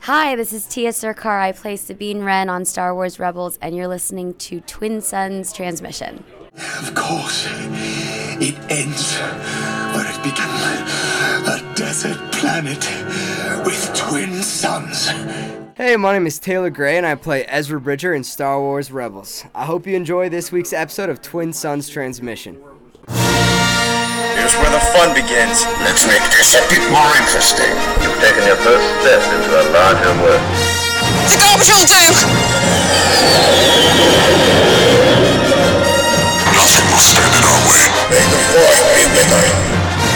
Hi, this is Tia Sircar. I play Sabine Wren on Star Wars Rebels, and you're listening to Twin Suns Transmission. Of course, it ends where it began, a desert planet with twin suns. Hey, my name is Taylor Gray, and I play Ezra Bridger in Star Wars Rebels. I hope you enjoy this week's episode of Twin Suns Transmission. Here's where the fun begins. Let's make this a bit more interesting. You've taken your first step into a larger world. The garbage will do! Nothing will stand in our way. May the Force be with us.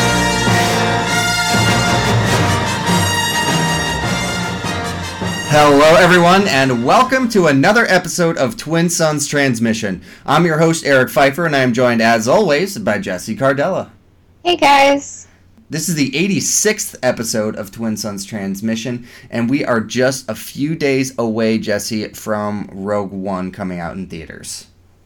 Hello everyone, and welcome to another episode of Twin Suns Transmission. I'm your host, Eric Pfeiffer, and I am joined, as always, by Jessie Cardella. Hey guys. This is the 86th episode of Twin Suns Transmission, and we are just a few days away, Jessie, from Rogue One coming out in theaters.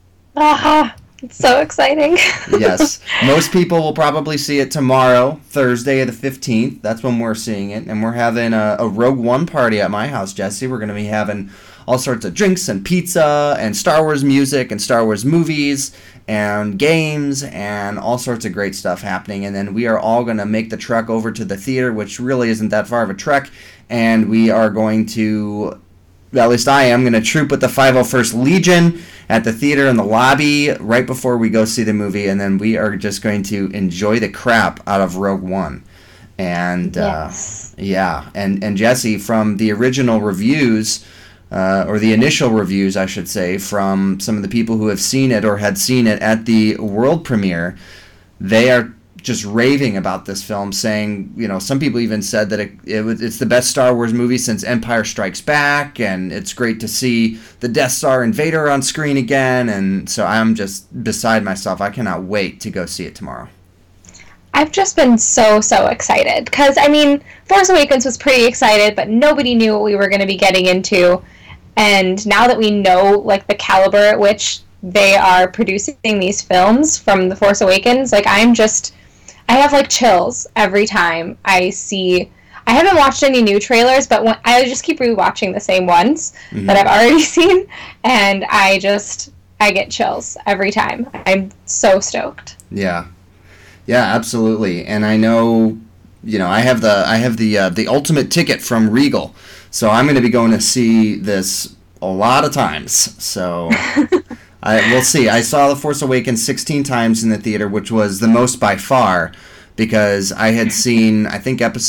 It's so exciting. Yes. Most people will probably see it tomorrow, Thursday the 15th. That's when we're seeing it, and we're having a Rogue One party at my house, Jessie. We're going to be having all sorts of drinks and pizza and Star Wars music and Star Wars movies and games and all sorts of great stuff happening. And then we are all going to make the trek over to the theater, which really isn't that far of a trek. And we are going to, at least I am, going to troop with the 501st Legion at the theater in the lobby right before we go see the movie. And then we are just going to enjoy the crap out of Rogue One. And yes. And Jessie, from the original reviews, or the initial reviews, I should say, from some of the people who have seen it or had seen it at the world premiere, they are just raving about this film, saying, you know, some people even said that it's the best Star Wars movie since Empire Strikes Back, and it's great to see the Death Star and Vader on screen again, and so I'm just beside myself. I cannot wait to go see it tomorrow. I've just been so excited, because, I mean, Force Awakens was pretty excited, but nobody knew what we were going to be getting into. And now that we know, like, the caliber at which they are producing these films from The Force Awakens, like, I have, like, chills every time I haven't watched any new trailers, but I just keep rewatching the same ones that I've already seen, and I get chills every time. I'm so stoked. Yeah, absolutely. And I know, you know, I have the ultimate ticket from Regal. So I'm going to be going to see this a lot of times. So we'll see. I saw The Force Awakens 16 times in the theater, which was the most by far, because I had seen, I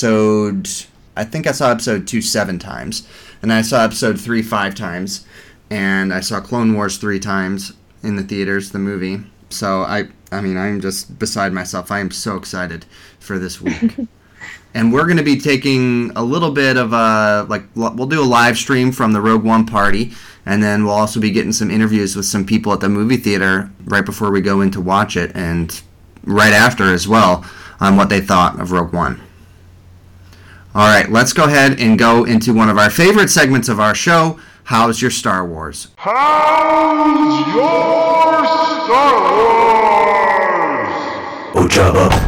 saw episode 2 7 times, and I saw episode 3 5 times, and I saw Clone Wars 3 times in the theaters, the movie. So I mean, I'm just beside myself. I am so excited for this week. And we're going to be taking a little bit of we'll do a live stream from the Rogue One party, and then we'll also be getting some interviews with some people at the movie theater right before we go in to watch it, and right after as well, on what they thought of Rogue One. All right, let's go ahead and go into one of our favorite segments of our show, How's Your Star Wars? How's your Star Wars? Ojaba.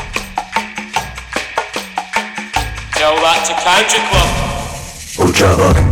Tell that to Country Club. Ojaba.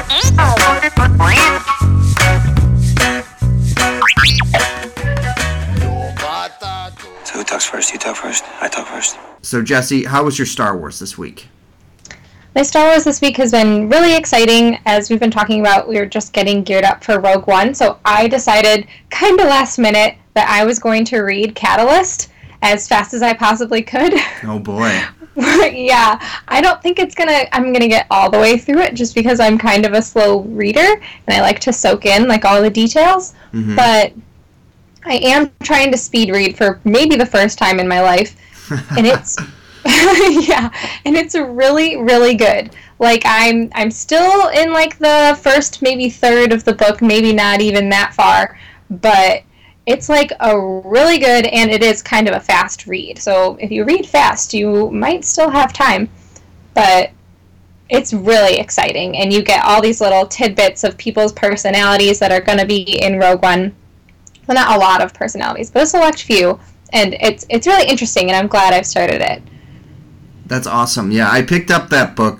So who talks first? You talk first? I talk first. So, Jessie, how was your Star Wars this week? My Star Wars this week has been really exciting. As we've been talking about, we were just getting geared up for Rogue One, so I decided, kind of last minute, that I was going to read Catalyst as fast as I possibly could. Oh, boy. Yeah, I don't think I'm gonna get all the way through it, just because I'm kind of a slow reader, and I like to soak in, like, all the details. Mm-hmm. But I am trying to speed read for maybe the first time in my life, and it's... yeah, and it's really, really good. Like, I'm still in, like, the first maybe third of the book, maybe not even that far, but it's, like, a really good, and it is kind of a fast read. So if you read fast, you might still have time, but it's really exciting, and you get all these little tidbits of people's personalities that are going to be in Rogue One. Well, not a lot of personalities, but a select few, and it's really interesting, and I'm glad I've started it. That's awesome. Yeah, I picked up that book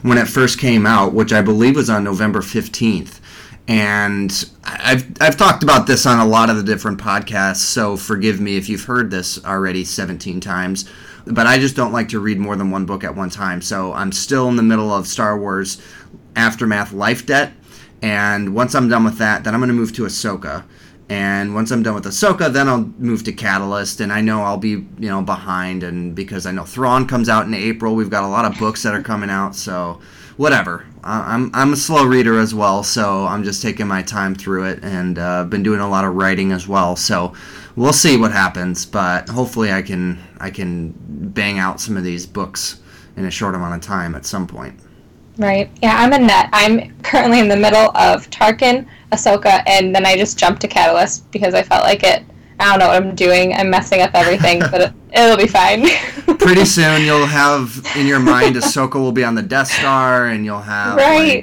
when it first came out, which I believe was on November 15th. And I've talked about this on a lot of the different podcasts, so forgive me if you've heard this already 17 times. But I just don't like to read more than one book at one time. So I'm still in the middle of Star Wars Aftermath Life Debt. And once I'm done with that, then I'm going to move to Ahsoka. And once I'm done with Ahsoka, then I'll move to Catalyst. And I know I'll be, behind. And because I know Thrawn comes out in April, we've got a lot of books that are coming out. So whatever. I'm a slow reader as well, so I'm just taking my time through it, and been doing a lot of writing as well. So we'll see what happens, but hopefully I can bang out some of these books in a short amount of time at some point. Right. Yeah, I'm a nut. I'm currently in the middle of Tarkin, Ahsoka, and then I just jumped to Catalyst because I felt like it. I don't know what I'm doing. I'm messing up everything, but it'll be fine. Pretty soon you'll have in your mind Ahsoka will be on the Death Star, and you'll have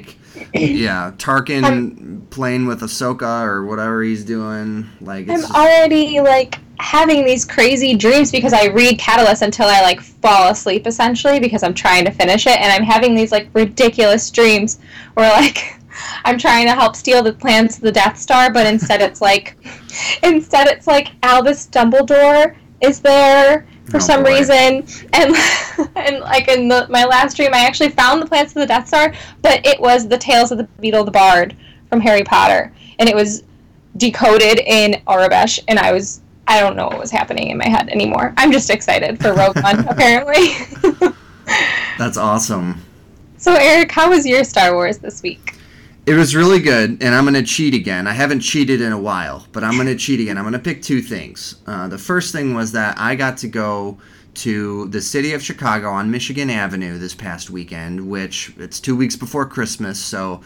Tarkin playing with Ahsoka or whatever he's doing. I'm already having these crazy dreams because I read Catalyst until I fall asleep essentially because I'm trying to finish it, and I'm having these ridiculous dreams where I'm trying to help steal the plans to the Death Star, but instead it's Albus Dumbledore is there for some reason, and in my last dream I actually found the plans to the Death Star, but it was the Tales of the Beetle the Bard from Harry Potter, and it was decoded in Aurebesh, and I don't know what was happening in my head anymore. I'm just excited for Rogue One, apparently. That's awesome. So Eric, how was your Star Wars this week? It was really good, and I'm going to cheat again. I haven't cheated in a while, but I'm going to cheat again. I'm going to pick two things. The first thing was that I got to go to the city of Chicago on Michigan Avenue this past weekend, which it's 2 weeks before Christmas, so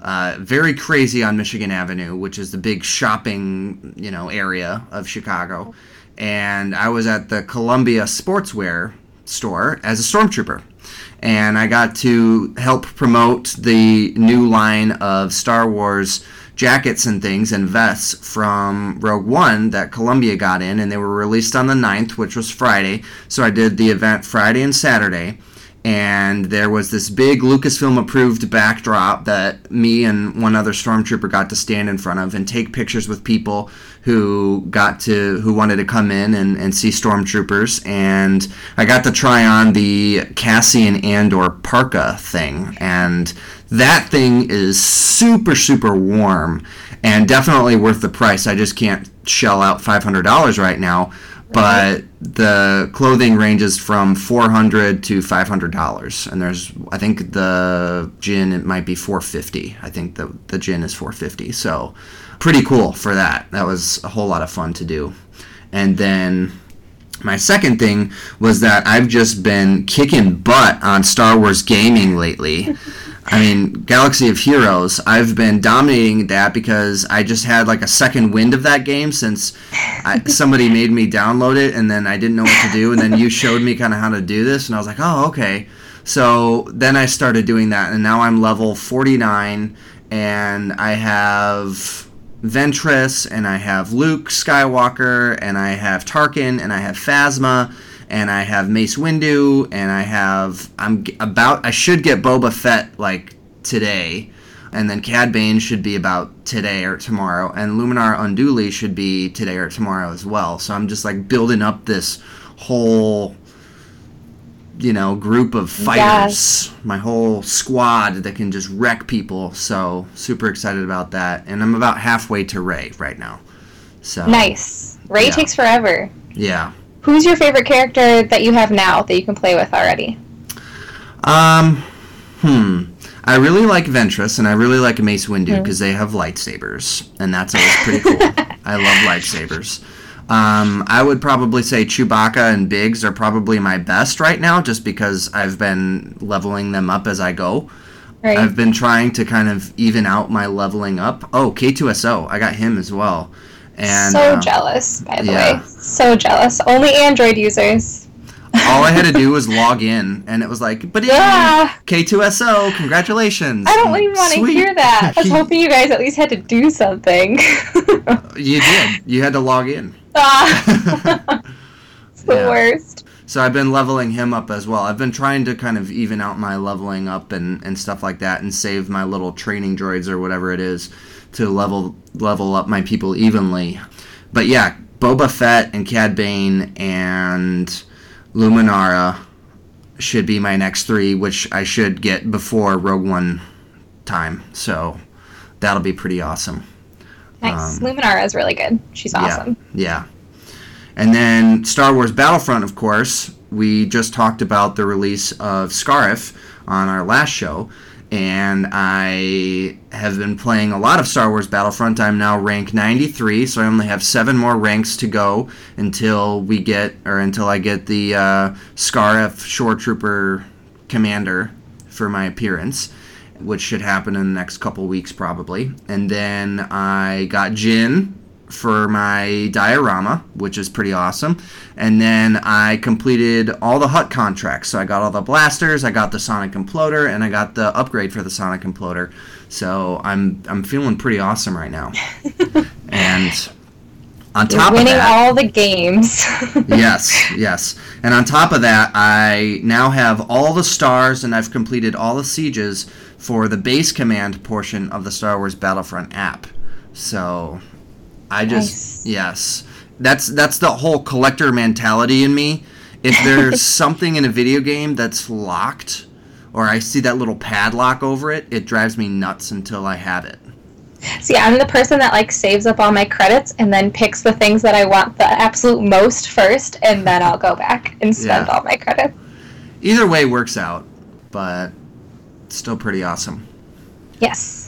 very crazy on Michigan Avenue, which is the big shopping, area of Chicago. And I was at the Columbia Sportswear store as a stormtrooper. And I got to help promote the new line of Star Wars jackets and things and vests from Rogue One that Columbia got in, and they were released on the 9th, which was Friday. So I did the event Friday and Saturday, and there was this big Lucasfilm-approved backdrop that me and one other stormtrooper got to stand in front of and take pictures with people who wanted to come in and see stormtroopers, and I got to try on the Cassian Andor parka thing, and that thing is super, super warm and definitely worth the price. I just can't shell out $500 right now, but the clothing ranges from $400 to $500, and I think the gin, it might be $450. I think the gin is $450, so pretty cool for that. That was a whole lot of fun to do. And then my second thing was that I've just been kicking butt on Star Wars gaming lately. I mean, Galaxy of Heroes, I've been dominating that because I just had a second wind of that game since somebody made me download it, and then I didn't know what to do, and then you showed me kind of how to do this, and I was like, oh, okay. So then I started doing that, and now I'm level 49, and I have Ventress, and I have Luke Skywalker, and I have Tarkin, and I have Phasma, and I have Mace Windu, and I should get Boba Fett today, and then Cad Bane should be about today or tomorrow, and Luminar Unduli should be today or tomorrow as well. So I'm just building up this whole group of fighters, my whole squad that can just wreck people. So super excited about that, and I'm about halfway to Rey right now. So nice. Rey takes forever. Yeah. Who's your favorite character that you have now that you can play with already? I really like Ventress, and I really like Mace Windu because they have lightsabers, and that's always pretty cool. I love lightsabers. I would probably say Chewbacca and Biggs are probably my best right now, just because I've been leveling them up as I go. Right. I've been trying to kind of even out my leveling up. Oh, K2SO, I got him as well. And, so jealous, by the way. So jealous. Only Android users. All I had to do was log in, and it was but K2SO, congratulations. I don't even want to hear that. I was hoping you guys at least had to do something. You did. You had to log in. It's the worst. So I've been leveling him up as well. I've been trying to kind of even out my leveling up and stuff like that and save my little training droids or whatever it is to level up my people evenly. But yeah, Boba Fett and Cad Bane and Luminara should be my next 3, which I should get before Rogue One time. So that'll be pretty awesome. Nice. Luminara is really good. She's awesome. Yeah. And then Star Wars Battlefront, of course. We just talked about the release of Scarif on our last show. And I have been playing a lot of Star Wars Battlefront. I'm now rank 93, so I only have 7 more ranks to go until I get the Scarif Shore Trooper Commander for my appearance, which should happen in the next couple weeks probably. And then I got Jin for my diorama, which is pretty awesome. And then I completed all the Hut contracts. So I got all the blasters, I got the Sonic Imploder, and I got the upgrade for the Sonic Imploder. So I'm feeling pretty awesome right now. And on top You're winning of that, all the games. yes. And on top of that, I now have all the stars and I've completed all the sieges for the base command portion of the Star Wars Battlefront app. So yes, that's the whole collector mentality in me. If there's something in a video game that's locked, or I see that little padlock over it, it drives me nuts until I have it. See, I'm the person that like saves up all my credits and then picks the things that I want the absolute most first, and then I'll go back and spend all my credits. Either way works out, but still pretty awesome. Yes.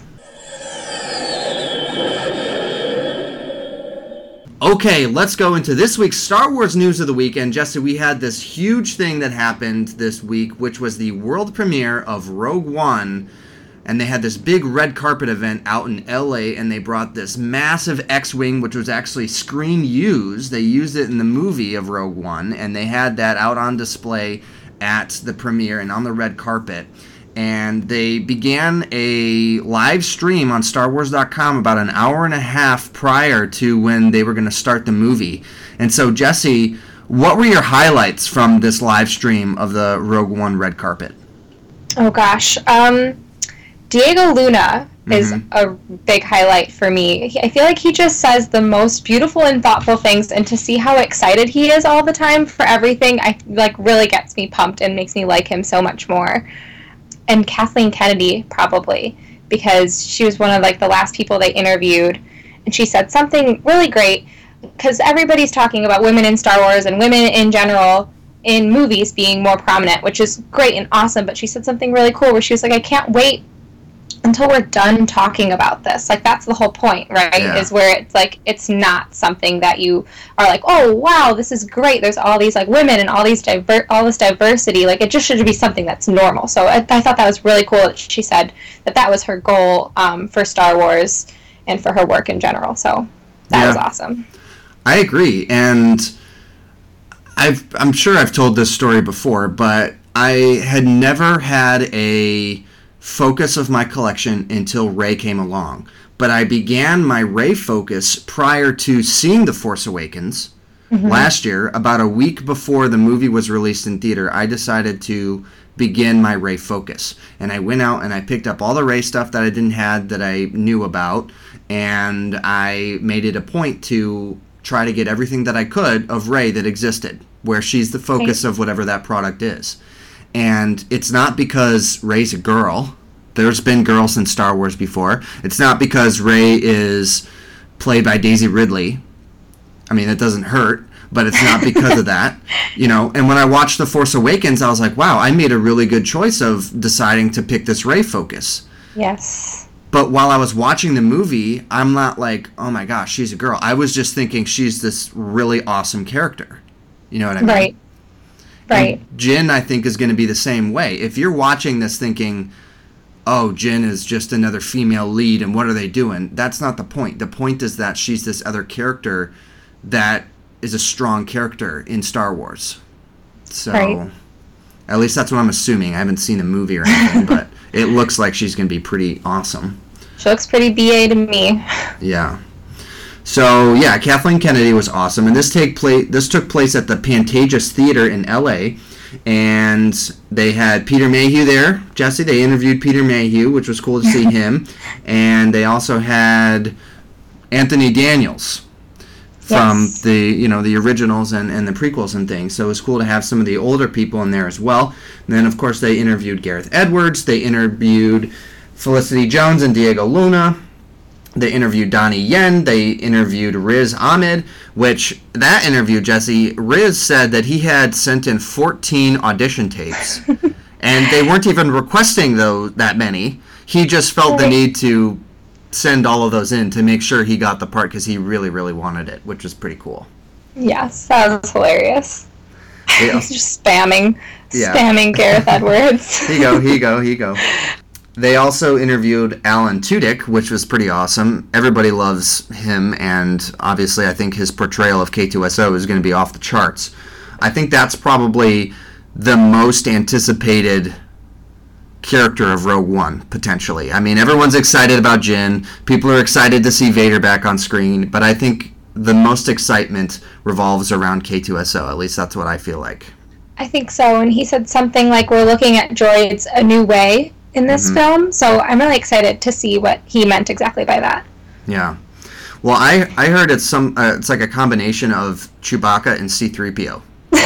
Okay, let's go into this week's Star Wars news of the week. And Jesse, we had this huge thing that happened this week, which was the world premiere of Rogue One. And they had this big red carpet event out in LA, and they brought this massive X-Wing, which was actually screen used. They used it in the movie of Rogue One, and they had that out on display at the premiere and on the red carpet. And they began a live stream on StarWars.com about an hour and a half prior to when they were going to start the movie. And so, Jesse, what were your highlights from this live stream of the Rogue One red carpet? Oh, gosh. Diego Luna is a big highlight for me. I feel like he just says the most beautiful and thoughtful things, and to see how excited he is all the time for everything, really gets me pumped and makes me like him so much more. And Kathleen Kennedy, probably, because she was one of the last people they interviewed, and she said something really great, because everybody's talking about women in Star Wars and women in general in movies being more prominent, which is great and awesome, but she said something really cool where she was like, I can't wait until we're done talking about this. That's the whole point, right? Yeah. Is where it's it's not something that you are like, oh wow, this is great, there's all these women and all this diversity, it just should be something that's normal. So I thought that was really cool that she said that was her goal for Star Wars and for her work in general. So that was awesome. I agree, and I'm sure I've told this story before, but I had never had a focus of my collection until Rey came along. But I began my Rey focus prior to seeing The Force Awakens last year. About a week before the movie was released in theater, I decided to begin my Rey focus. And I went out and I picked up all the Rey stuff that I didn't have that I knew about, and I made it a point to try to get everything that I could of Rey that existed, where she's the focus of whatever that product is. And it's not because Rey's a girl. There's been girls in Star Wars before. It's not because Rey is played by Daisy Ridley. I mean, it doesn't hurt, but it's not because of that. And when I watched The Force Awakens, I was like, wow, I made a really good choice of deciding to pick this Rey focus. Yes. But while I was watching the movie, I'm not like, oh my gosh, she's a girl. I was just thinking she's this really awesome character. You know what I mean? Right. Right. And Jin, I think, is going to be the same way. If you're watching this thinking, oh, Jin is just another female lead and what are they doing? That's not the point. The point is that she's this other character that is a strong character in Star Wars. So, at least that's what I'm assuming. I haven't seen the movie or anything, but it looks like she's going to be pretty awesome. She looks pretty BA to me. Yeah. So yeah, Kathleen Kennedy was awesome, and this took place at the Pantages Theater in L.A., and they had Peter Mayhew there. Jesse, they interviewed Peter Mayhew, which was cool to see him, and they also had Anthony Daniels from the originals and the prequels and things. So it was cool to have some of the older people in there as well. And then of course they interviewed Gareth Edwards. They interviewed Felicity Jones and Diego Luna. They interviewed Donnie Yen. They interviewed Riz Ahmed, which that interview, Jesse, Riz said that he had sent in 14 audition tapes, and they weren't even requesting that many. He just felt the need to send all of those in to make sure he got the part because he really, really wanted it, which was pretty cool. Yes, that was hilarious. He's just spamming Gareth Edwards. Here you go. They also interviewed Alan Tudyk, which was pretty awesome. Everybody loves him, and obviously I think his portrayal of K2SO is going to be off the charts. I think that's probably the most anticipated character of Rogue One, potentially. I mean, everyone's excited about Jyn. People are excited to see Vader back on screen, but I think the most excitement revolves around K2SO. At least that's what I feel like. I think so, and he said something like, we're looking at droids a new way in this film, so I'm really excited to see what he meant exactly by that. Yeah. Well, I heard it's like a combination of Chewbacca and C-3PO.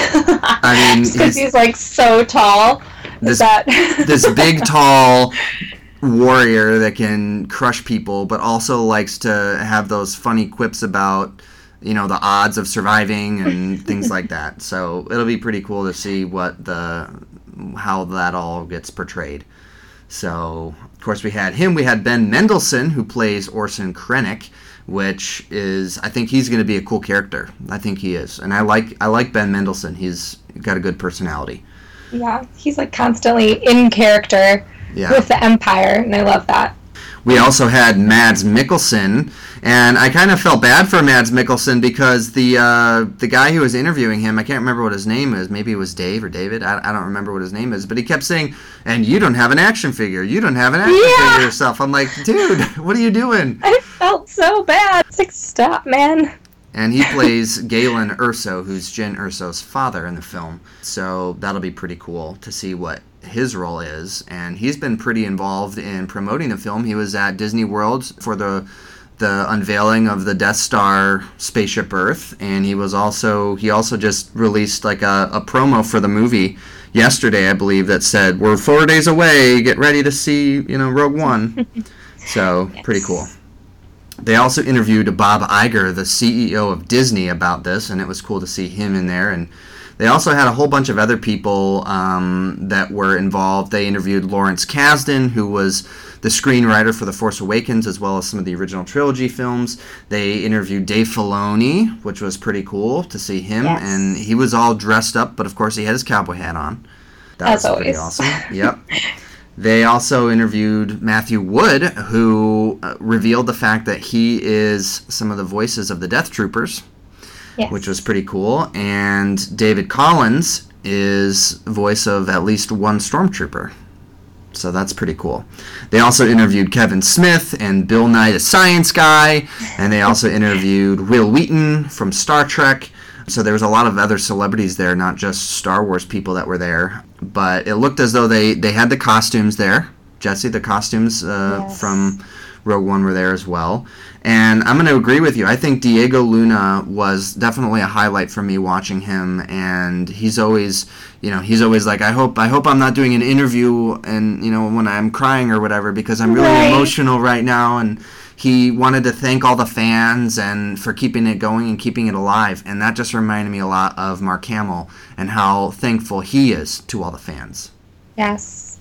I mean, because he's like so tall. This big, tall warrior that can crush people, but also likes to have those funny quips about, the odds of surviving and things like that. So it'll be pretty cool to see how that all gets portrayed. So, of course, we had him. We had Ben Mendelsohn, who plays Orson Krennic, which is, I think he's going to be a cool character. I think he is. And I like Ben Mendelsohn. He's got a good personality. Yeah, he's like constantly in character with the Empire, and I love that. We also had Mads Mikkelsen, and I kind of felt bad for Mads Mikkelsen because the guy who was interviewing him, I can't remember what his name is. Maybe it was Dave or David. I don't remember what his name is, but he kept saying, "And you don't have an action figure. You don't have an action figure yourself." I'm like, dude, what are you doing? I felt so bad. It's like, stop, man. And he plays Galen Erso, who's Jyn Erso's father in the film. So that'll be pretty cool to see what his role is. And he's been pretty involved in promoting the film. He was at Disney World for the unveiling of the Death Star Spaceship Earth, and he also just released like a promo for the movie yesterday, I believe, that said, "We're 4 days away. Get ready to see Rogue One." So pretty cool. They also interviewed Bob Iger, the CEO of Disney, about this, and it was cool to see him in there. And they also had a whole bunch of other people that were involved. They interviewed Lawrence Kasdan, who was the screenwriter for The Force Awakens, as well as some of the original trilogy films. They interviewed Dave Filoni, which was pretty cool to see him. Yes. And he was all dressed up, but of course he had his cowboy hat on. That was pretty awesome. Yep. They also interviewed Matthew Wood, who revealed the fact that he is some of the voices of the Death Troopers, which was pretty cool. And David Collins is voice of at least one Stormtrooper. So that's pretty cool. They also interviewed Kevin Smith and Bill Nye the Science Guy, and they also interviewed Wil Wheaton from Star Trek. So there was a lot of other celebrities there, not just Star Wars people that were there. But it looked as though they had the costumes there. Jesse, the costumes from Rogue One were there as well. And I'm going to agree with you. I think Diego Luna was definitely a highlight for me watching him. And he's always like, I hope I'm not doing an interview and, when I'm crying or whatever, because I'm really emotional right now. And he wanted to thank all the fans and for keeping it going and keeping it alive. And that just reminded me a lot of Mark Hamill and how thankful he is to all the fans. Yes.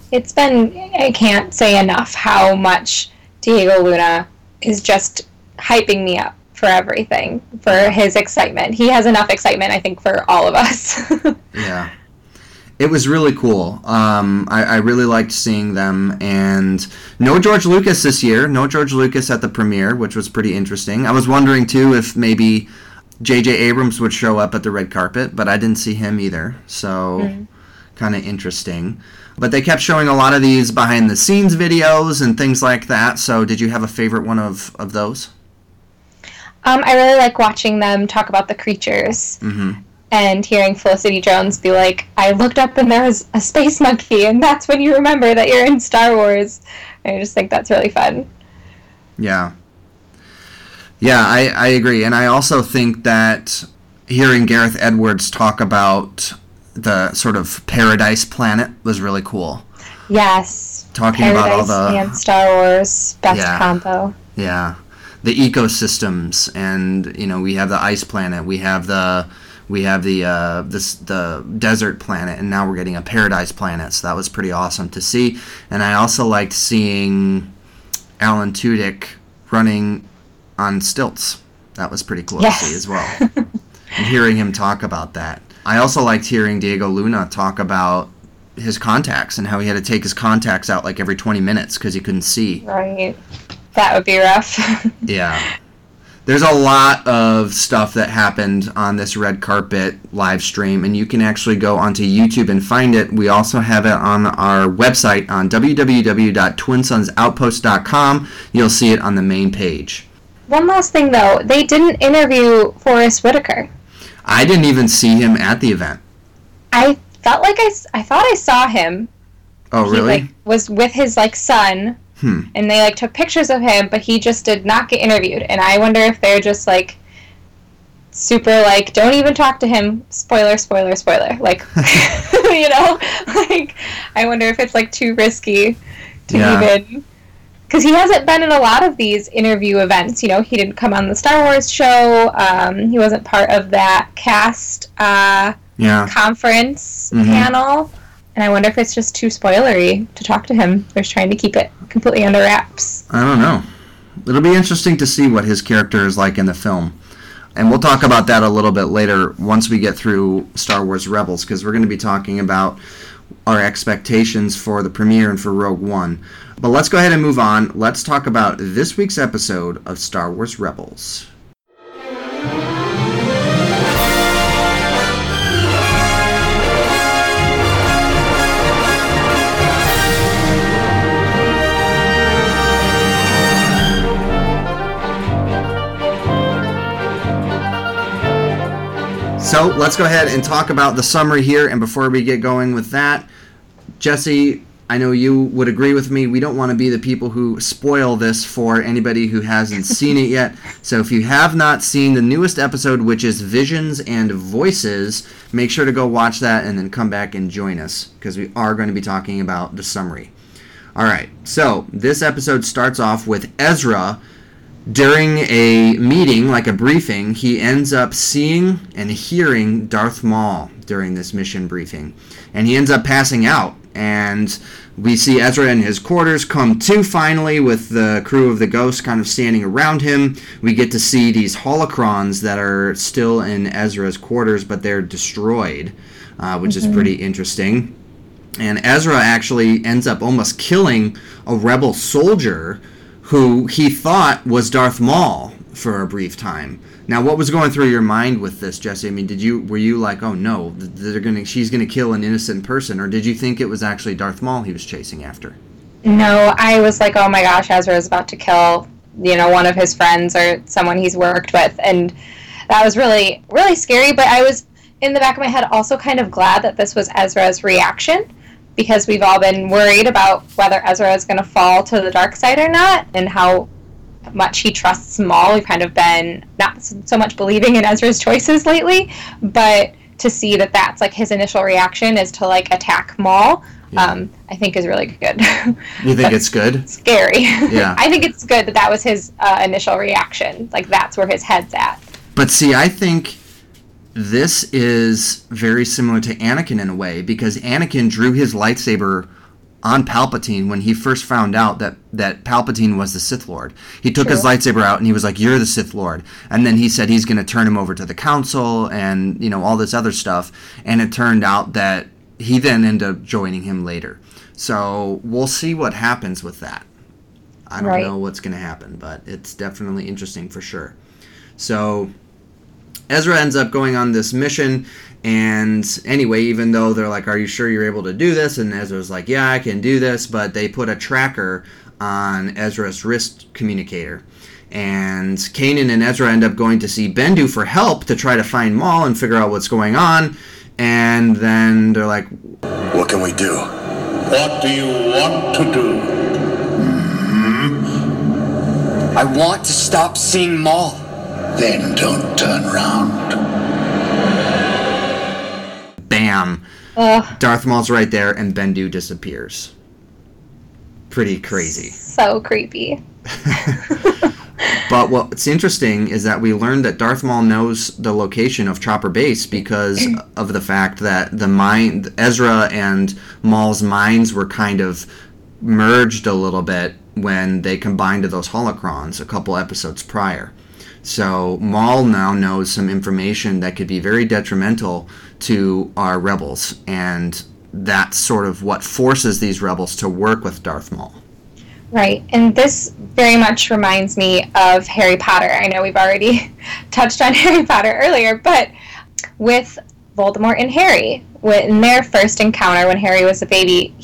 I can't say enough how much Diego Luna is just hyping me up for everything, for his excitement. He has enough excitement, I think, for all of us. Yeah. It was really cool. I really liked seeing them. And no George Lucas this year. No George Lucas at the premiere, which was pretty interesting. I was wondering, too, if maybe J.J. Abrams would show up at the red carpet, but I didn't see him either. So kind of interesting. But they kept showing a lot of these behind-the-scenes videos and things like that. So did you have a favorite one of those? I really like watching them talk about the creatures. Mm-hmm. And hearing Felicity Jones be like, I looked up and there was a space monkey, and that's when you remember that you're in Star Wars. I just think that's really fun. Yeah. Yeah, I agree. And I also think that hearing Gareth Edwards talk about the sort of Paradise Planet was really cool. Yes. Talking Paradise about all the... and Star Wars, best combo. Yeah. The ecosystems, and, you know, we have the ice planet, we have the desert planet, and now we're getting a paradise planet, so that was pretty awesome to see. And I also liked seeing Alan Tudyk running on stilts. That was pretty cool to see as well. And hearing him talk about that. I also liked hearing Diego Luna talk about his contacts and how he had to take his contacts out like every 20 minutes because he couldn't see. Right. That would be rough. Yeah. There's a lot of stuff that happened on this red carpet live stream, and you can actually go onto YouTube and find it. We also have it on our website on www.twinsonsoutpost.com. You'll see it on the main page. One last thing, though. They didn't interview Forrest Whitaker. I didn't even see him at the event. I felt like I thought I saw him. Oh, really? He was with his son. And they took pictures of him, but he just did not get interviewed. And I wonder if they're just super don't even talk to him. Spoiler, spoiler, spoiler. You know, I wonder if it's too risky to even, because he hasn't been in a lot of these interview events. You know, he didn't come on the Star Wars show. He wasn't part of that cast conference panel. And I wonder if it's just too spoilery to talk to him. They're trying to keep it completely under wraps. I don't know. It'll be interesting to see what his character is like in the film. And we'll talk about that a little bit later once we get through Star Wars Rebels, because we're going to be talking about our expectations for the premiere and for Rogue One. But let's go ahead and move on. Let's talk about this week's episode of Star Wars Rebels. So let's go ahead and talk about the summary here. And before we get going with that, Jesse, I know you would agree with me. We don't want to be the people who spoil this for anybody who hasn't seen it yet. So if you have not seen the newest episode, which is Visions and Voices, make sure to go watch that and then come back and join us, because we are going to be talking about the summary. All right, so this episode starts off with Ezra. During a meeting, like a briefing, he ends up seeing and hearing Darth Maul during this mission briefing. And he ends up passing out. And we see Ezra in his quarters come to finally, with the crew of the Ghost kind of standing around him. We get to see these holocrons that are still in Ezra's quarters, but they're destroyed, which is pretty interesting. And Ezra actually ends up almost killing a rebel soldier who he thought was Darth Maul for a brief time. Now, what was going through your mind with this, Jesse? I mean, were you like, oh no, she's gonna kill an innocent person, or did you think it was actually Darth Maul he was chasing after? No, I was like, oh my gosh, Ezra is about to kill, one of his friends or someone he's worked with, and that was really, really scary. But I was in the back of my head also kind of glad that this was Ezra's reaction, because we've all been worried about whether Ezra is going to fall to the dark side or not, and how much he trusts Maul. We've kind of been not so much believing in Ezra's choices lately, but to see that that's his initial reaction is to attack Maul, I think is really good. You think it's good? Scary. Yeah. I think it's good that was his initial reaction. That's where his head's at. But see, I think this is very similar to Anakin in a way, because Anakin drew his lightsaber on Palpatine when he first found out that Palpatine was the Sith Lord. He took his lightsaber out and he was like, you're the Sith Lord. And then he said he's going to turn him over to the Council and, all this other stuff. And it turned out that he then ended up joining him later. So we'll see what happens with that. I don't know what's going to happen, but it's definitely interesting for sure. So Ezra ends up going on this mission, and anyway, even though they're like, are you sure you're able to do this? And Ezra's like, yeah, I can do this, but they put a tracker on Ezra's wrist communicator. And Kanan and Ezra end up going to see Bendu for help to try to find Maul and figure out what's going on. And then they're like, what can we do? What do you want to do? I want to stop seeing Maul. Then don't turn around. Bam. Darth Maul's right there, and Bendu disappears. Pretty crazy. So creepy. But what's interesting is that we learned that Darth Maul knows the location of Chopper Base because of the fact that Ezra and Maul's minds were kind of merged a little bit when they combined to those holocrons a couple episodes prior. So Maul now knows some information that could be very detrimental to our rebels, and that's sort of what forces these rebels to work with Darth Maul. Right, and this very much reminds me of Harry Potter. I know we've already touched on Harry Potter earlier, but with Voldemort and Harry, in their first encounter when Harry was a baby,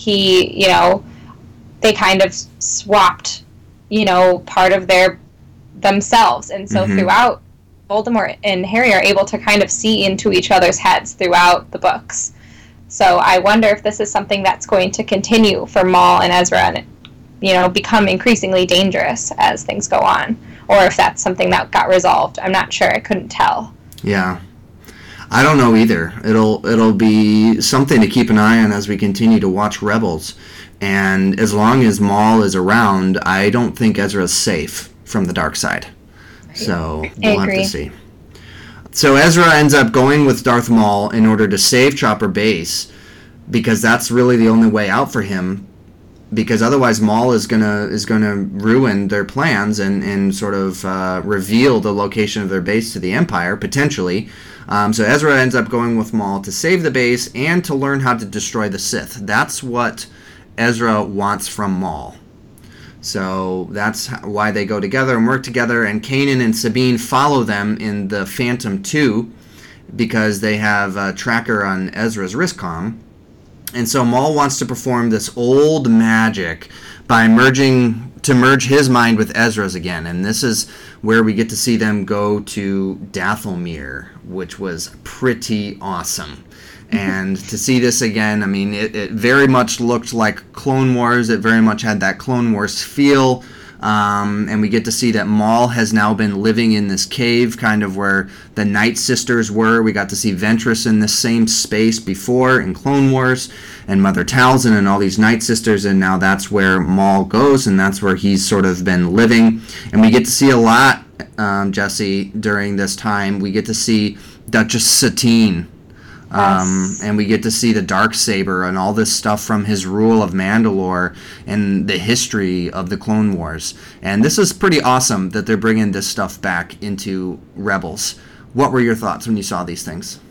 they kind of swapped, part of themselves. And so throughout, Voldemort and Harry are able to kind of see into each other's heads throughout the books. So I wonder if this is something that's going to continue for Maul and Ezra and become increasingly dangerous as things go on, or if that's something that got resolved. I'm not sure. I couldn't tell. Yeah. I don't know either. It'll be something to keep an eye on as we continue to watch Rebels. And as long as Maul is around, I don't think Ezra's safe from the dark side. So we'll have to see. So Ezra ends up going with Darth Maul in order to save Chopper Base, because that's really the only way out for him. Because otherwise Maul is gonna ruin their plans and sort of reveal the location of their base to the Empire, potentially. So Ezra ends up going with Maul to save the base and to learn how to destroy the Sith. That's what Ezra wants from Maul. So that's why they go together and work together, and Kanan and Sabine follow them in the Phantom 2 because they have a tracker on Ezra's wristcom. And so Maul wants to perform this old magic by merge his mind with Ezra's again. And this is where we get to see them go to Dathomir, which was pretty awesome. And to see this again, I mean, it very much looked like Clone Wars. It very much had that Clone Wars feel. And we get to see that Maul has now been living in this cave, kind of where the Night Sisters were. We got to see Ventress in this same space before in Clone Wars, and Mother Talzin and all these Night Sisters, and now that's where Maul goes, and that's where he's sort of been living. And we get to see a lot, Jesse, during this time. We get to see Duchess Satine. And we get to see the Darksaber and all this stuff from his rule of Mandalore and the history of the Clone Wars. And this is pretty awesome that they're bringing this stuff back into Rebels. What were your thoughts when you saw these things?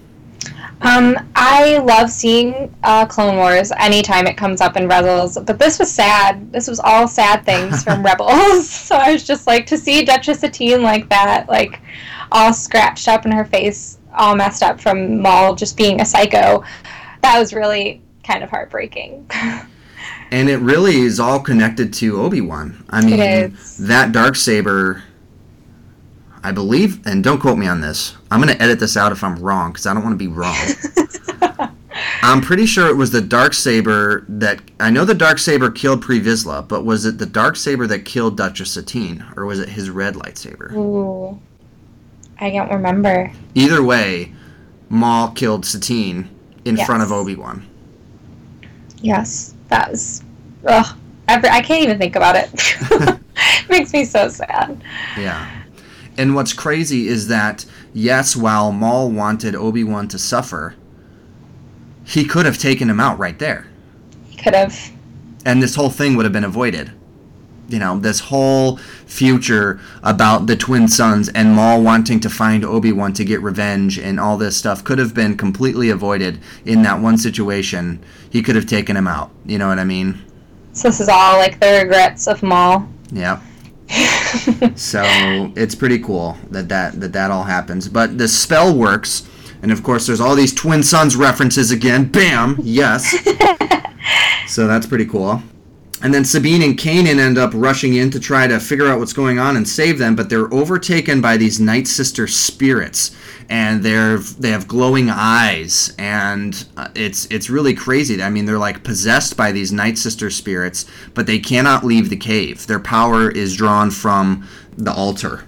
I love seeing Clone Wars anytime it comes up in Rebels, but this was sad. This was all sad things from Rebels. So I was just like, to see Duchess Satine like that, like all scratched up in her face, all messed up from Maul just being a psycho, that was really kind of heartbreaking. And it really is all connected to Obi-Wan. I mean, that Darksaber, I believe, and don't quote me on this, I'm going to edit this out if I'm wrong, because I don't want to be wrong. I'm pretty sure it was the Darksaber that, I know the Darksaber killed Pre Vizsla, but was it the Darksaber that killed Duchess Satine, or was it his red lightsaber? Ooh. I don't remember. Either way, Maul killed Satine in front of Obi-Wan. Yes, that was... Ugh, I can't even think about it. It makes me so sad. Yeah. And what's crazy is that, yes, while Maul wanted Obi-Wan to suffer, he could have taken him out right there. He could have. And this whole thing would have been avoided. You know, this whole future about the twin sons and Maul wanting to find Obi-Wan to get revenge and all this stuff could have been completely avoided in that one situation. He could have taken him out. You know what I mean? So this is all like the regrets of Maul. Yeah. So it's pretty cool that all happens. But the spell works, and of course there's all these twin sons references again. Bam! Yes. So that's pretty cool. And then Sabine and Kanan end up rushing in to try to figure out what's going on and save them, but they're overtaken by these Night Sister spirits, and they have glowing eyes, and it's really crazy. I mean, they're like possessed by these Night Sister spirits, but they cannot leave the cave. Their power is drawn from the altar,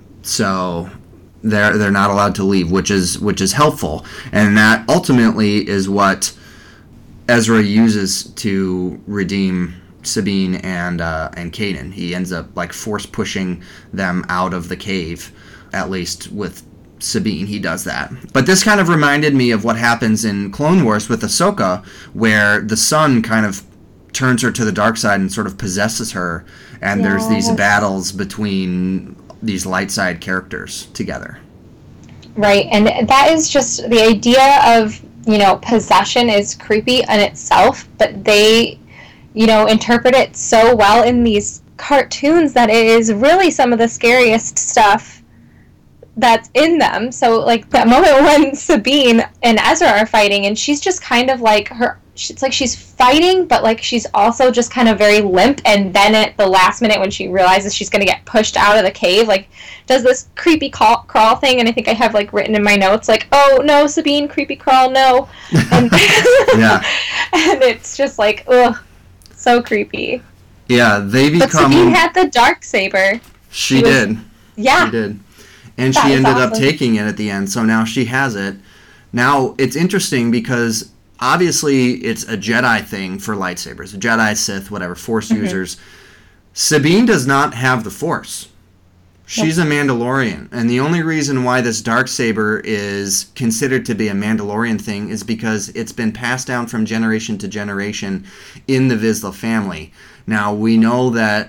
so they're not allowed to leave, which is helpful, and that ultimately is what Ezra uses to redeem Sabine and Kanan. He ends up like force pushing them out of the cave. At least with Sabine, he does that. But this kind of reminded me of what happens in Clone Wars with Ahsoka, where the sun kind of turns her to the dark side and sort of possesses her, and there's these battles between these light side characters together. Right, and that is just the idea of, possession is creepy in itself, but they interpret it so well in these cartoons that it is really some of the scariest stuff that's in them. So, like, that moment when Sabine and Ezra are fighting, and she's just kind of like it's like she's fighting, but, like, she's also just kind of very limp, and then at the last minute when she realizes she's going to get pushed out of the cave, like, does this creepy crawl thing, and I think I have, like, written in my notes, like, oh, no, Sabine, creepy crawl, no. And, yeah. And it's just like, ugh. So creepy. Yeah, they become... But Sabine had the Darksaber. She did. Yeah. She did. And she ended up taking it at the end, so now she has it. Now, it's interesting because obviously it's a Jedi thing for lightsabers. Jedi, Sith, whatever, Force users. Sabine does not have the Force. She's a Mandalorian, and the only reason why this Darksaber is considered to be a Mandalorian thing is because it's been passed down from generation to generation in the Vizsla family. Now, we know that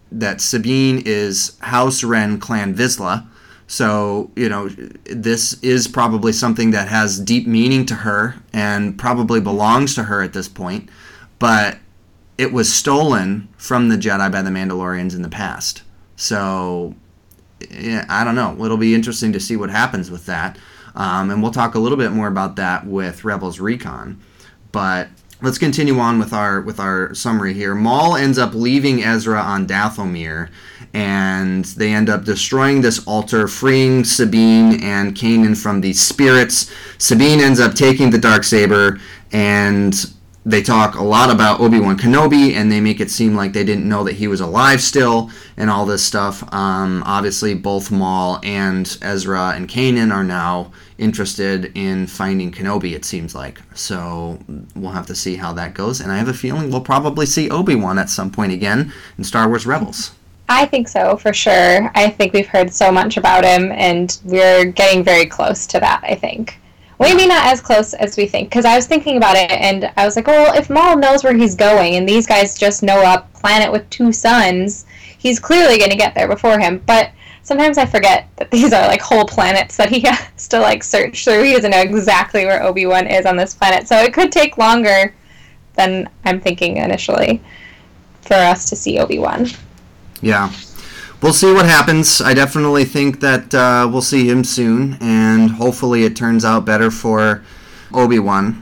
Sabine is House Wren Clan Vizsla, so, this is probably something that has deep meaning to her and probably belongs to her at this point, but it was stolen from the Jedi by the Mandalorians in the past. So... yeah, I don't know. It'll be interesting to see what happens with that. And we'll talk a little bit more about that with Rebels Recon. But let's continue on with our summary here. Maul ends up leaving Ezra on Dathomir, and they end up destroying this altar, freeing Sabine and Kanan from these spirits. Sabine ends up taking the Darksaber, and they talk a lot about Obi-Wan Kenobi, and they make it seem like they didn't know that he was alive still, and all this stuff. Obviously, both Maul and Ezra and Kanan are now interested in finding Kenobi, it seems like. So we'll have to see how that goes, and I have a feeling we'll probably see Obi-Wan at some point again in Star Wars Rebels. I think so, for sure. I think we've heard so much about him, and we're getting very close to that, I think. Maybe not as close as we think, because I was thinking about it, and I was like, well, if Maul knows where he's going, and these guys just know a planet with 2 suns, he's clearly going to get there before him. But sometimes I forget that these are, like, whole planets that he has to, like, search through. He doesn't know exactly where Obi-Wan is on this planet, so it could take longer than I'm thinking initially for us to see Obi-Wan. Yeah. We'll see what happens. I definitely think that we'll see him soon, and hopefully it turns out better for Obi-Wan,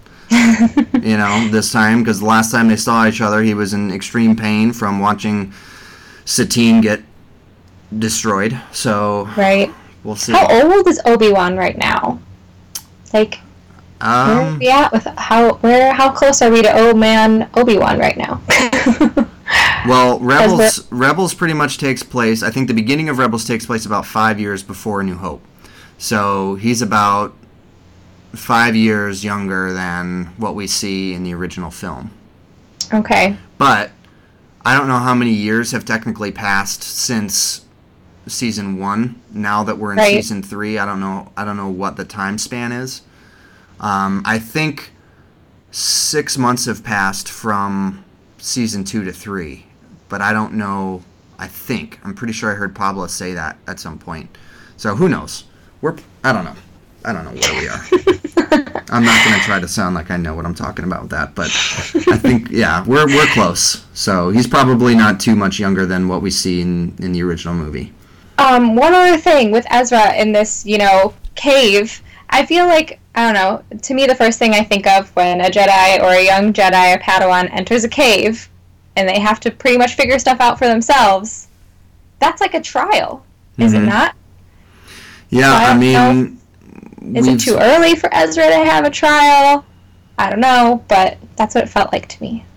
this time, because the last time they saw each other, he was in extreme pain from watching Satine get destroyed, so right. We'll see. How old is Obi-Wan right now? Like, where are we at with how close are we to old man Obi-Wan right now? Well, Rebels pretty much takes place, I think the beginning of Rebels takes place about 5 years before A New Hope. So he's about 5 years younger than what we see in the original film. Okay. But I don't know how many years have technically passed since season 1. Now that we're in season 3, I don't know what the time span is. I think 6 months have passed from season 2 to 3. But I don't know, I'm pretty sure I heard Pablo say that at some point. So who knows? I don't know where we are. I'm not going to try to sound like I know what I'm talking about with that, but I think, we're close. So he's probably not too much younger than what we see in the original movie. One other thing with Ezra in this, cave, I feel like, I don't know, to me the first thing I think of when a Jedi or a young Jedi or Padawan enters a cave and they have to pretty much figure stuff out for themselves, that's like a trial, is it not? Yeah, so I mean... Is it too early for Ezra to have a trial? I don't know, but that's what it felt like to me.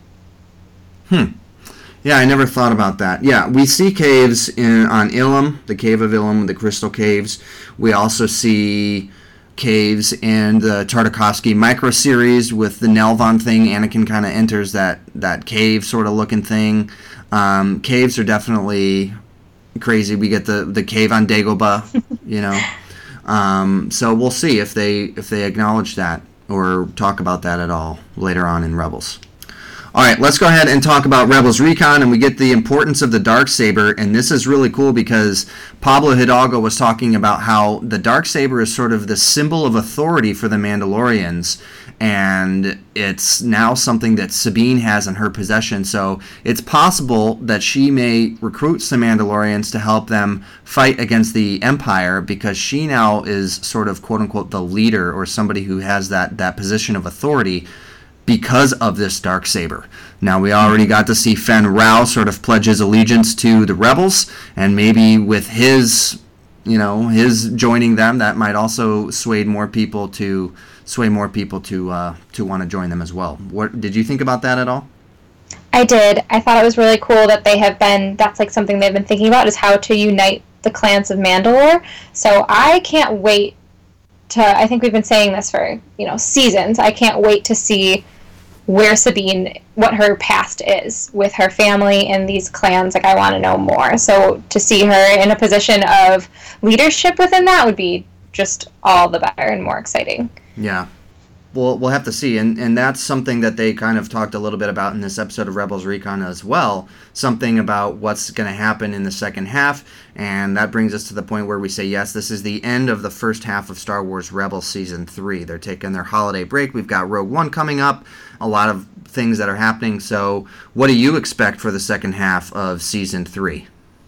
Yeah, I never thought about that. Yeah, we see caves on Ilum, the Cave of Ilum, the Crystal Caves. We also see caves in the Tartakovsky micro-series with the Nelvon thing. Anakin kind of enters that cave sort of looking thing. Caves are definitely crazy. We get the cave on Dagobah, you know. So we'll see if they acknowledge that or talk about that at all later on in Rebels. All right, let's go ahead and talk about Rebels Recon, and we get the importance of the Darksaber, and this is really cool because Pablo Hidalgo was talking about how the Darksaber is sort of the symbol of authority for the Mandalorians, and it's now something that Sabine has in her possession, so it's possible that she may recruit some Mandalorians to help them fight against the Empire because she now is sort of quote-unquote the leader or somebody who has that position of authority because of this Darksaber. Now, we already got to see Fen Rao sort of pledge his allegiance to the Rebels, and maybe with his joining them, that might also sway more people to want to join them as well. What did you think about that at all? I did. I thought it was really cool that that's like something they've been thinking about, is how to unite the clans of Mandalore. So I can't wait I think we've been saying this for, seasons. I can't wait to see where Sabine, what her past is with her family and these clans. Like, I want to know more. So to see her in a position of leadership within that would be just all the better and more exciting. Yeah. We'll have to see, and that's something that they kind of talked a little bit about in this episode of Rebels Recon as well, something about what's going to happen in the second half, and that brings us to the point where we say, yes, this is the end of the first half of Star Wars Rebels Season 3. They're taking their holiday break. We've got Rogue One coming up, a lot of things that are happening, so what do you expect for the second half of Season 3?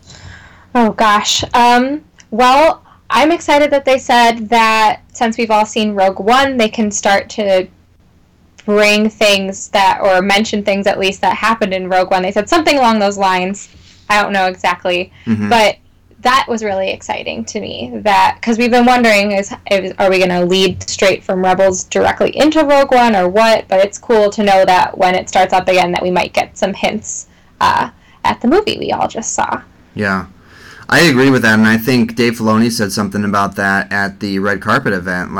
Oh, gosh. Well, I'm excited that they said that since we've all seen Rogue One, they can start to bring things or mention things at least that happened in Rogue One. They said something along those lines. I don't know exactly. But that was really exciting to me. Because we've been wondering, are we going to lead straight from Rebels directly into Rogue One or what? But it's cool to know that when it starts up again that we might get some hints at the movie we all just saw. Yeah. I agree with that, and I think Dave Filoni said something about that at the red carpet event.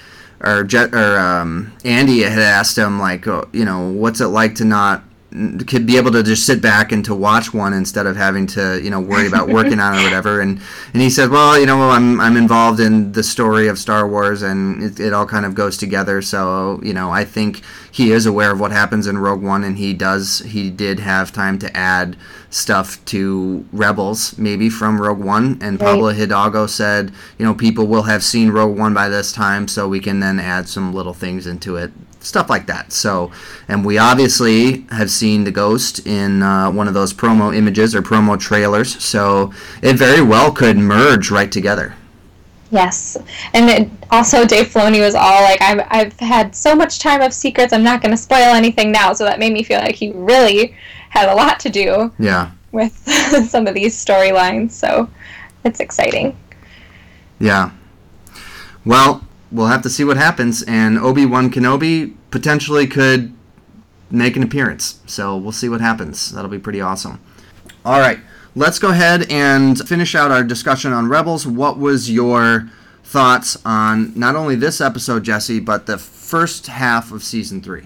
Andy had asked him, what's it like to could be able to just sit back and to watch one instead of having to, worry about working on it or whatever. And he said, well, I'm involved in the story of Star Wars, and it all kind of goes together. So, I think he is aware of what happens in Rogue One, and he did have time to add stuff to Rebels, maybe from Rogue One. And Pablo Hidalgo said, people will have seen Rogue One by this time, so we can then add some little things into it. Stuff like that. So, and we obviously have seen the Ghost in one of those promo images or promo trailers, so it very well could merge right together. Yes. And also Dave Filoni was all like, I've had so much time of secrets, I'm not going to spoil anything now, so that made me feel like he really had a lot to do with some of these storylines, so it's exciting. Yeah. Well, we'll have to see what happens, and Obi-Wan Kenobi potentially could make an appearance. So we'll see what happens. That'll be pretty awesome. All right, let's go ahead and finish out our discussion on Rebels. What was your thoughts on not only this episode, Jesse, but the first half of Season 3?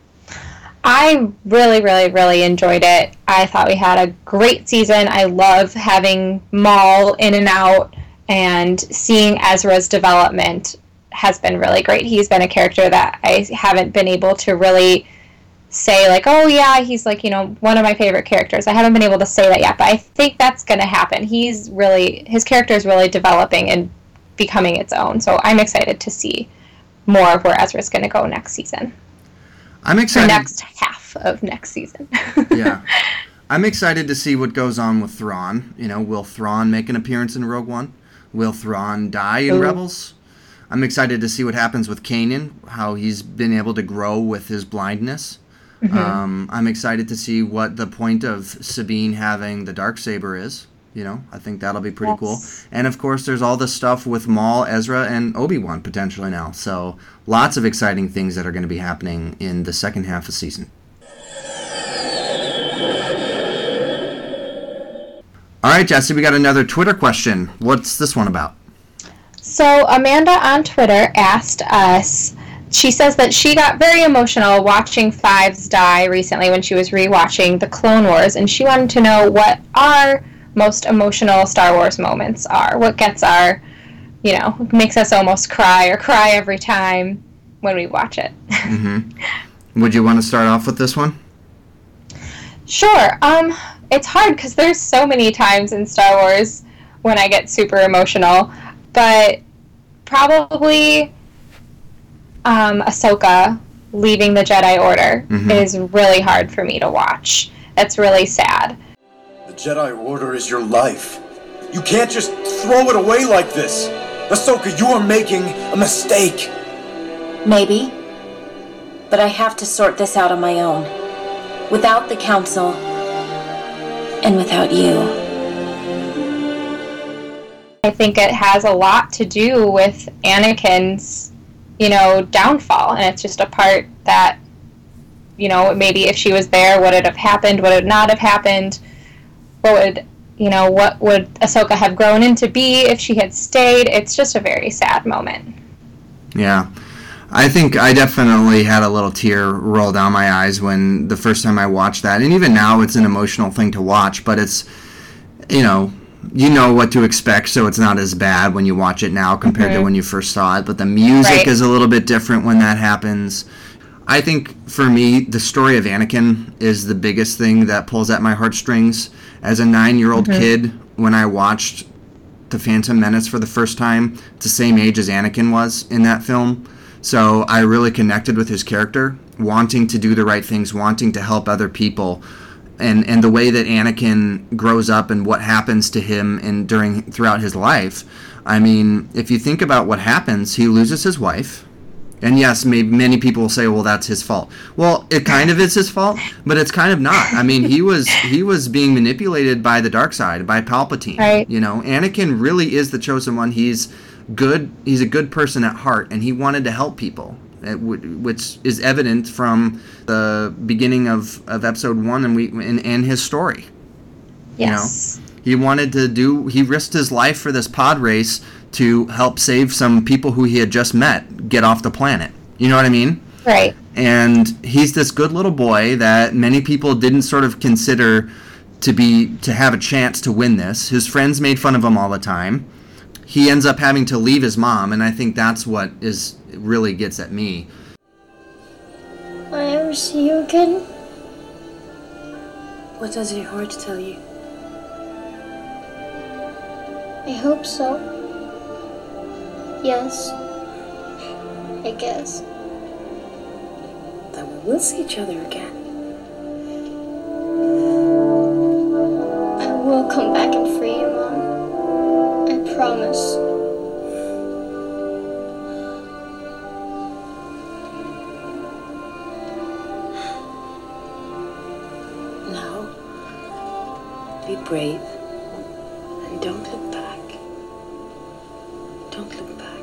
I really, really, really enjoyed it. I thought we had a great season. I love having Maul in and out, and seeing Ezra's development has been really great. He's been a character that I haven't been able to really say, like, oh yeah, he's like, one of my favorite characters. I haven't been able to say that yet, but I think that's going to happen. His character is really developing and becoming its own. So I'm excited to see more of where Ezra's going to go next season. I'm excited. The next half of next season. Yeah. I'm excited to see what goes on with Thrawn. Will Thrawn make an appearance in Rogue One? Will Thrawn die in Rebels? I'm excited to see what happens with Kanan, how he's been able to grow with his blindness. I'm excited to see what the point of Sabine having the Darksaber is. You know, I think that'll be pretty cool. And of course, there's all the stuff with Maul, Ezra, and Obi-Wan potentially now. So lots of exciting things that are going to be happening in the second half of the season. All right, Jesse, we got another Twitter question. What's this one about? So Amanda on Twitter asked us, she says that she got very emotional watching Fives die recently when she was rewatching The Clone Wars, and she wanted to know what our most emotional Star Wars moments are. What gets our, makes us almost cry or cry every time when we watch it. Would you want to start off with this one? Sure. It's hard because there's so many times in Star Wars when I get super emotional, but probably Ahsoka leaving the Jedi Order is really hard for me to watch. That's really sad. The Jedi Order is your life. You can't just throw it away like this. Ahsoka, you are making a mistake. Maybe. But I have to sort this out on my own. Without the Council. And without you. I think it has a lot to do with Anakin's, downfall. And it's just a part that, maybe if she was there, would it have happened? Would it not have happened? What would Ahsoka have grown into be if she had stayed? It's just a very sad moment. Yeah. I think I definitely had a little tear roll down my eyes when the first time I watched that. And even now it's an emotional thing to watch, but it's, you know what to expect, so it's not as bad when you watch it now compared to when you first saw it. But the music is a little bit different when that happens. I think, for me, the story of Anakin is the biggest thing that pulls at my heartstrings. As a 9-year-old kid, when I watched The Phantom Menace for the first time, it's the same age as Anakin was in that film. So I really connected with his character, wanting to do the right things, wanting to help other people. And the way that Anakin grows up and what happens to him throughout his life. I mean, if you think about what happens, he loses his wife. And yes, maybe many people will say, well, that's his fault. Well, it kind of is his fault, but it's kind of not. I mean, he was being manipulated by the dark side, by Palpatine. Right. Anakin really is the chosen one. He's good. He's a good person at heart, and he wanted to help people, which is evident from the beginning of episode 1 and his story. Yes. He risked his life for this pod race to help save some people who he had just met get off the planet. You know what I mean? Right. And he's this good little boy that many people didn't sort of consider to have a chance to win this. His friends made fun of him all the time. He ends up having to leave his mom, and I think that's what really gets at me. Will I ever see you again? What does your heart tell you? I hope so. Yes. I guess. Then we will see each other again. I will come back and free you, Mom. I promise. Now, be brave and don't look back. Don't look back.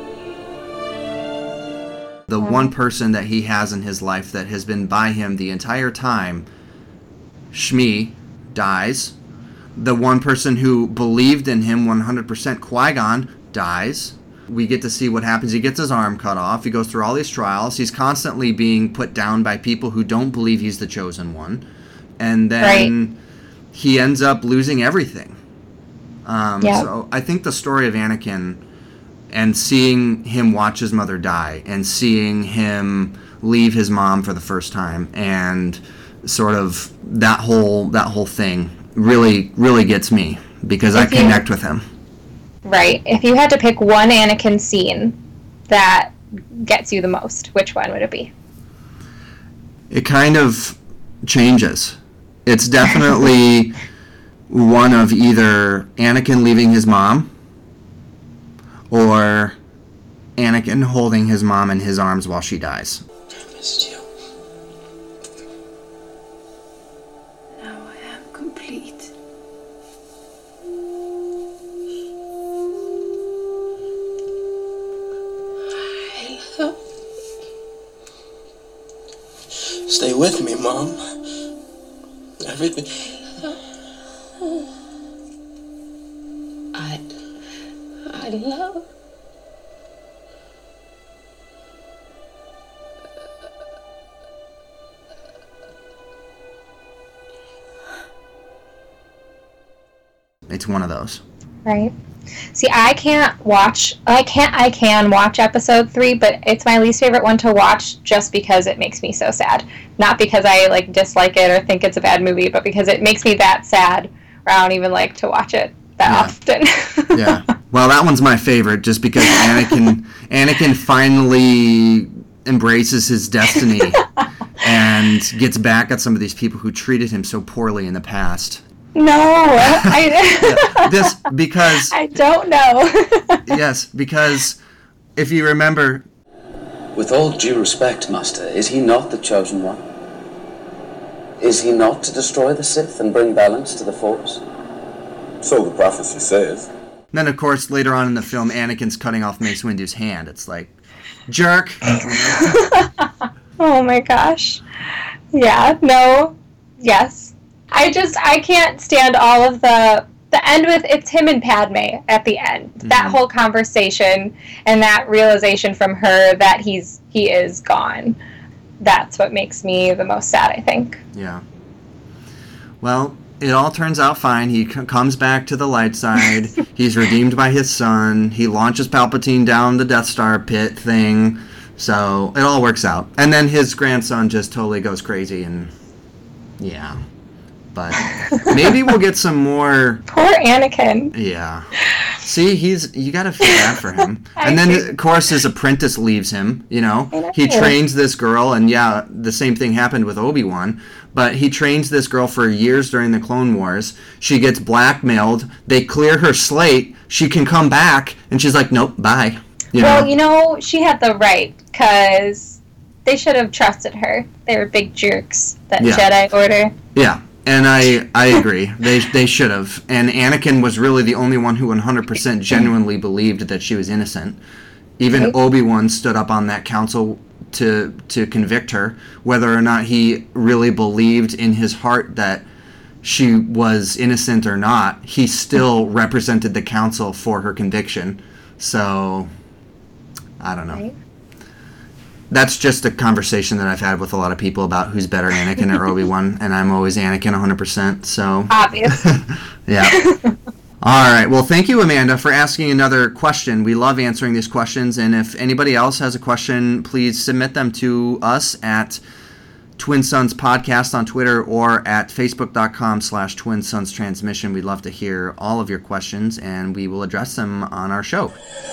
The one person that he has in his life that has been by him the entire time, Shmi, dies. The one person who believed in him 100%, Qui-Gon, dies. We get to see what happens. He gets his arm cut off. He goes through all these trials. He's constantly being put down by people who don't believe he's the chosen one. And then he ends up losing everything. So I think the story of Anakin and seeing him watch his mother die and seeing him leave his mom for the first time and sort of that whole thing really, really gets me because I connect with him. Right. If you had to pick one Anakin scene that gets you the most, which one would it be? It kind of changes. It's definitely one of either Anakin leaving his mom or Anakin holding his mom in his arms while she dies. I missed you. complete. I love you. Stay with me, Mom. Everything. I love. It's one of those. Right. See, I can watch episode 3, but it's my least favorite one to watch just because it makes me so sad. Not because I like dislike it or think it's a bad movie, but because it makes me that sad where I don't even like to watch it that often. Yeah. Well, that one's my favorite just because Anakin finally embraces his destiny and gets back at some of these people who treated him so poorly in the past. No, because I don't know. Yes, because if you remember, with all due respect, Master, is he not the chosen one? Is he not to destroy the Sith and bring balance to the Force? So the prophecy says. Then, of course, later on in the film, Anakin's cutting off Mace Windu's hand. It's like, jerk. Oh my gosh. Yeah. No. Yes. I can't stand all of the end with it's him and Padme at the end. Mm-hmm. That whole conversation and that realization from her that he is gone. That's what makes me the most sad, I think. Yeah. Well, it all turns out fine. He comes back to the light side. He's redeemed by his son. He launches Palpatine down the Death Star pit thing. So it all works out. And then his grandson just totally goes crazy and yeah. But maybe we'll get some more. Poor Anakin. Yeah. See, you gotta feel bad for him. And then, of course, his apprentice leaves him, you know. He trains this girl, and yeah, the same thing happened with Obi-Wan. But he trains this girl for years during the Clone Wars. She gets blackmailed. They clear her slate. She can come back, and she's like, nope, bye. You know, she had the right, because they should have trusted her. They were big jerks, that Jedi Order. Yeah. And I agree. They should have. And Anakin was really the only one who 100% genuinely believed that she was innocent. Even Obi-Wan stood up on that council to convict her. Whether or not he really believed in his heart that she was innocent or not, he still represented the council for her conviction. So, I don't know. Right. That's just a conversation that I've had with a lot of people about who's better, Anakin or Obi-Wan, and I'm always Anakin 100%, so... Obvious. Yeah. All right, well, thank you, Amanda, for asking another question. We love answering these questions, and if anybody else has a question, please submit them to us at Twin Sons Podcast on Twitter or at facebook.com/Twin Sons Transmission. We'd love to hear all of your questions, and we will address them on our show.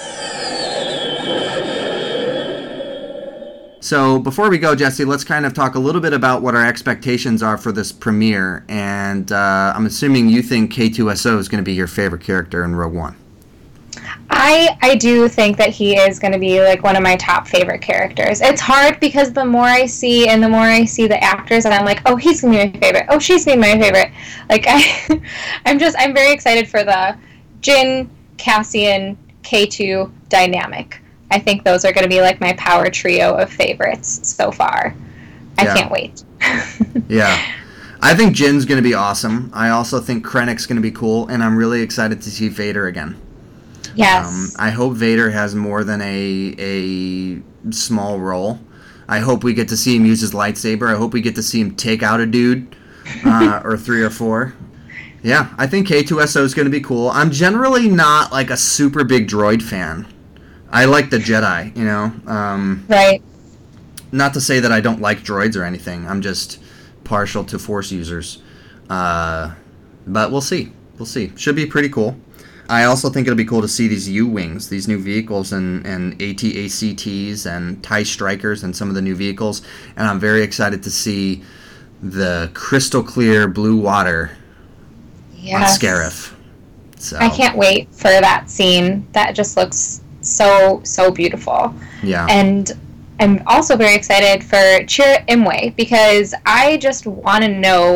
So before we go, Jesse, let's kind of talk a little bit about what our expectations are for this premiere. And I'm assuming you think K2SO is going to be your favorite character in Rogue One. I do think that he is going to be like one of my top favorite characters. It's hard because the more I see the actors, and I'm like, oh, he's going to be my favorite. Oh, she's going to be my favorite. Like I'm very excited for the Jyn, Cassian, K2 dynamic. I think those are going to be like my power trio of favorites so far. I can't wait. Yeah. I think Jin's going to be awesome. I also think Krennic's going to be cool, and I'm really excited to see Vader again. Yes. I hope Vader has more than a small role. I hope we get to see him use his lightsaber. I hope we get to see him take out a dude, or 3 or 4. Yeah, I think K2SO is going to be cool. I'm generally not like a super big droid fan. I like the Jedi, you know. Right. Not to say that I don't like droids or anything. I'm just partial to Force users. But we'll see. We'll see. Should be pretty cool. I also think it'll be cool to see these U-Wings, these new vehicles, and AT-ACTs and TIE Strikers and some of the new vehicles. And I'm very excited to see the crystal clear blue water on Scarif. So I can't wait for that scene. That just looks so beautiful. Yeah. And I'm also very excited for Chirrut Imwe because I just want to know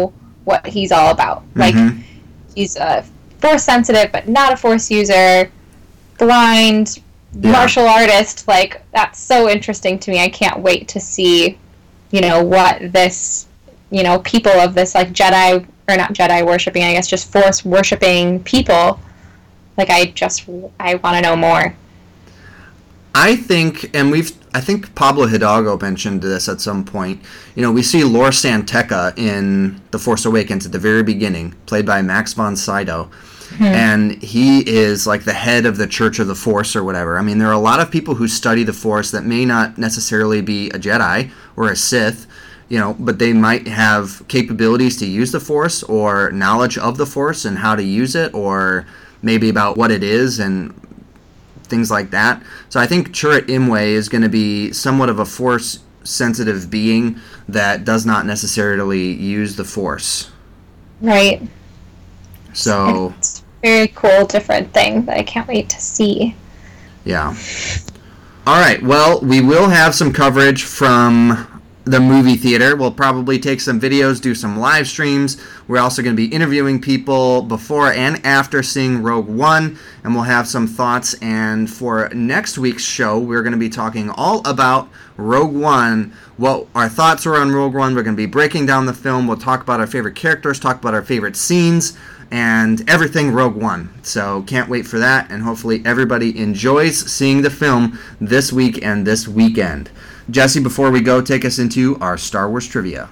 what he's all about. Like, he's a Force sensitive, but not a Force user, blind, martial artist. Like, that's so interesting to me. I can't wait to see, what this, people of this, like, Jedi, or not Jedi worshipping, I guess, just Force worshipping people. Like, I want to know more. I think, and I think Pablo Hidalgo mentioned this at some point. We see Lor Santeca in The Force Awakens at the very beginning, played by Max von Sydow. And he is like the head of the Church of the Force or whatever. I mean, there are a lot of people who study the Force that may not necessarily be a Jedi or a Sith, but they might have capabilities to use the Force or knowledge of the Force and how to use it, or maybe about what it is and things like that. So I think Chirrut Imwe is going to be somewhat of a Force-sensitive being that does not necessarily use the Force. Right. So it's a very cool, different thing that I can't wait to see. Yeah. All right. Well, we will have some coverage from the movie theater. We'll probably take some videos, do some live streams. We're also going to be interviewing people before and after seeing Rogue One, and we'll have some thoughts. And for next week's show, we're going to be talking all about Rogue One, what our thoughts were on Rogue One. We're going to be breaking down the film. We'll talk about our favorite characters, talk about our favorite scenes, and everything Rogue One. So can't wait for that, and hopefully everybody enjoys seeing the film this week and this weekend. Jesse, before we go, take us into our Star Wars trivia.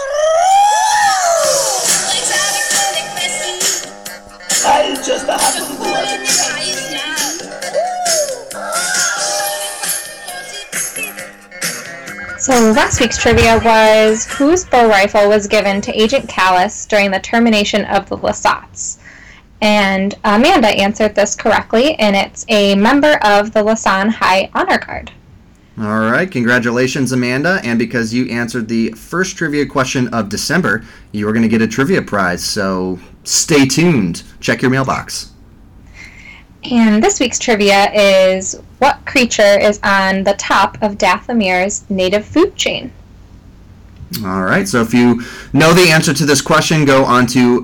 So last week's trivia was, whose bow rifle was given to Agent Kallus during the termination of the Lasats? And Amanda answered this correctly, and it's a member of the Lasan High Honor Guard. All right, congratulations, Amanda. And because you answered the first trivia question of December, you are going to get a trivia prize. So stay tuned. Check your mailbox. And this week's trivia is, what creature is on the top of Dathomir's native food chain? All right, so if you know the answer to this question, go on to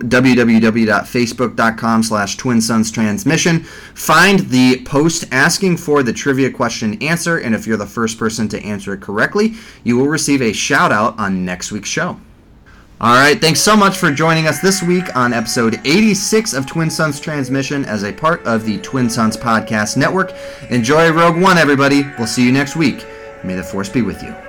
www.facebook.com/TwinSonsTransmission. Find the post asking for the trivia question answer, and if you're the first person to answer it correctly, you will receive a shout out on next week's show. All right, thanks so much for joining us this week on episode 86 of Twin Sons Transmission as a part of the Twin Sons Podcast Network. Enjoy Rogue One, everybody. We'll see you next week. May the Force be with you.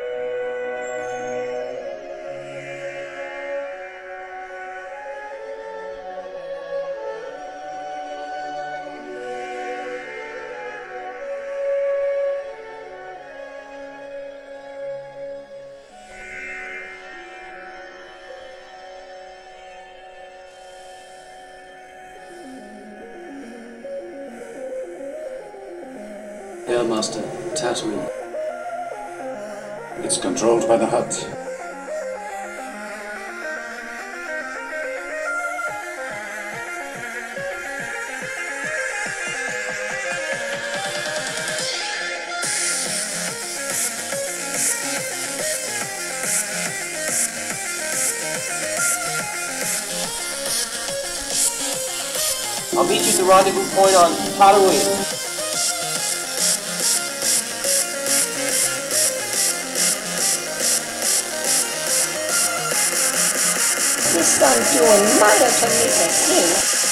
Master, Tatooine. It's controlled by the Hutt. I'll meet you at the rendezvous point on Tatooine. This son's doing murder to me and him.